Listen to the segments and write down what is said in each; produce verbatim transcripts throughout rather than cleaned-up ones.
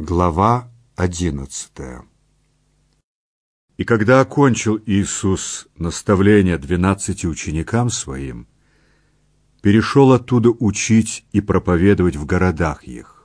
Глава одиннадцатая. И когда окончил Иисус наставление двенадцати ученикам Своим, перешел оттуда учить и проповедовать в городах их.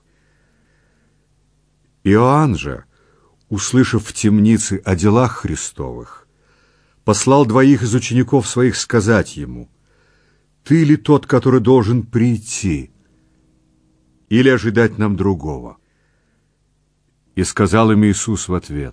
Иоанн же, услышав в темнице о делах Христовых, послал двоих из учеников своих сказать ему: «Ты ли тот, который должен прийти, или ожидать нам другого?» И сказал им Иисус в ответ: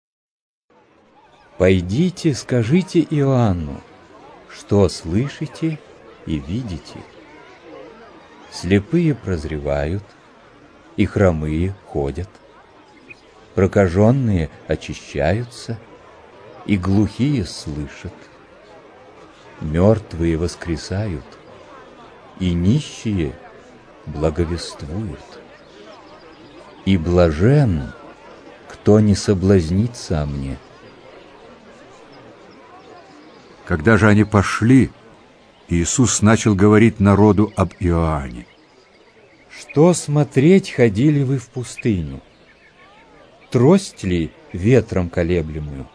«Пойдите, скажите Иоанну, что слышите и видите. Слепые прозревают, и хромые ходят, прокаженные очищаются, и глухие слышат, мертвые воскресают, и нищие благовествуют. И блажен, кто не соблазнится о мне». Когда же они пошли, Иисус начал говорить народу об Иоанне. «Что смотреть ходили вы в пустыню? Трость ли ветром колеблемую?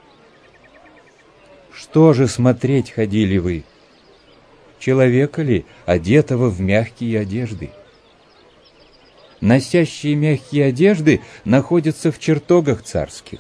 Что же смотреть ходили вы? Человека ли, одетого в мягкие одежды? Носящие мягкие одежды находятся в чертогах царских.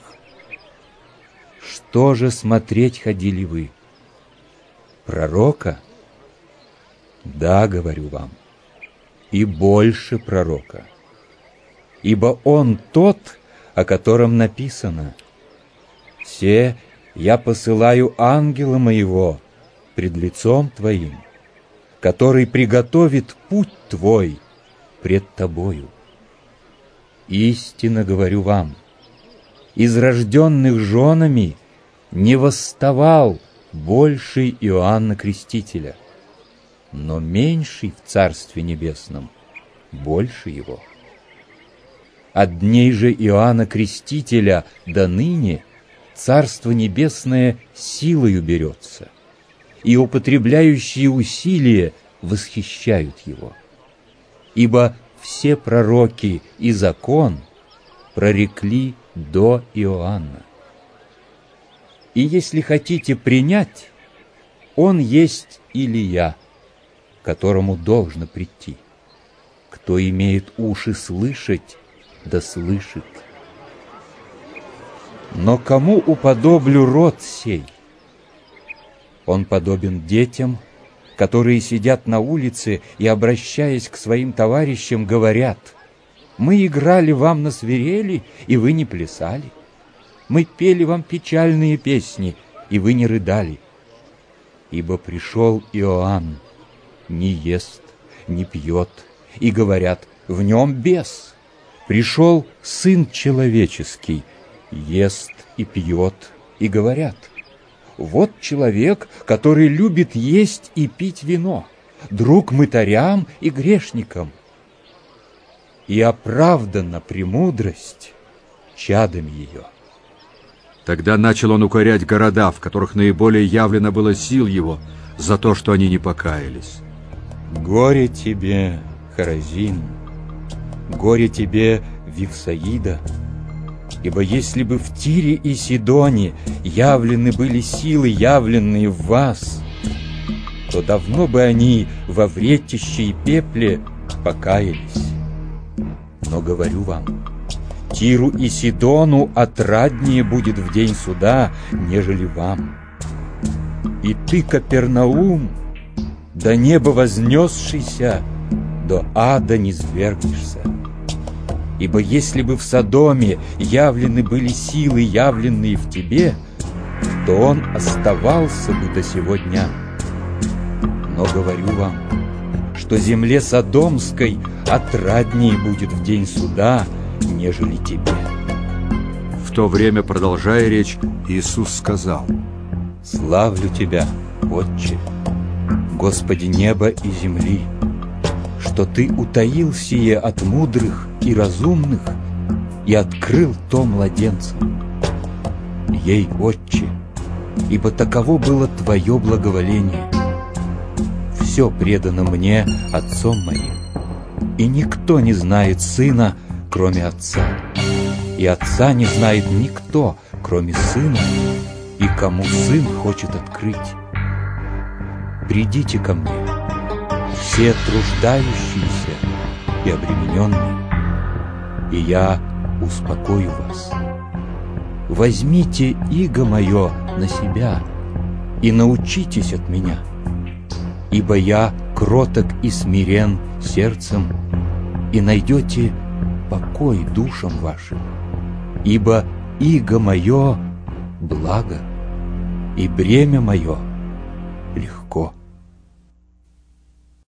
Что же смотреть ходили вы? Пророка? Да, говорю вам, и больше пророка. Ибо он тот, о котором написано: «Се я посылаю ангела моего пред лицом твоим, который приготовит путь твой пред тобою». Истинно говорю вам, из рожденных женами не восставал больший Иоанна Крестителя, но меньший в Царстве Небесном больше его. От дней же Иоанна Крестителя до ныне Царство Небесное силою берется, и употребляющие усилия восхищают его. Ибо все пророки и закон прорекли до Иоанна. И если хотите принять, он есть Илия, которому должно прийти. Кто имеет уши слышать, да слышит. Но кому уподоблю род сей? Он подобен детям, которые сидят на улице и, обращаясь к своим товарищам, говорят: «Мы играли вам на свирели, и вы не плясали. Мы пели вам печальные песни, и вы не рыдали. Ибо пришел Иоанн, не ест, не пьет, и говорят: в нем бес. Пришел Сын Человеческий, ест и пьет, и говорят: вот человек, который любит есть и пить вино, друг мытарям и грешникам. И оправдана премудрость чадом ее». Тогда начал он укорять города, в которых наиболее явлено было сил его, за то, что они не покаялись. «Горе тебе, Хоразин! Горе тебе, Вифсаида! Ибо если бы в Тире и Сидоне явлены были силы, явленные в вас, то давно бы они во вретище и пепле покаялись. Но говорю вам, Тиру и Сидону отраднее будет в день суда, нежели вам. И ты, Капернаум, до неба вознесшийся, до ада низвергнешься. Ибо если бы в Содоме явлены были силы, явленные в тебе, то он оставался бы до сего дня. Но говорю вам, что земле Содомской отраднее будет в день суда, нежели тебе». В то время, продолжая речь, Иисус сказал: «Славлю Тебя, Отче, Господи неба и земли, что Ты утаил сие от мудрых и разумных и открыл то младенцам. Ей, Отче, ибо таково было Твое благоволение. Все предано мне Отцом моим, и никто не знает Сына, кроме Отца, и Отца не знает никто, кроме Сына, и кому Сын хочет открыть. Придите ко мне, все труждающиеся и обремененные, и я успокою вас. Возьмите иго мое на себя и научитесь от меня, ибо я кроток и смирен сердцем, и найдете покой душам вашим, ибо иго мое благо, и бремя мое легко.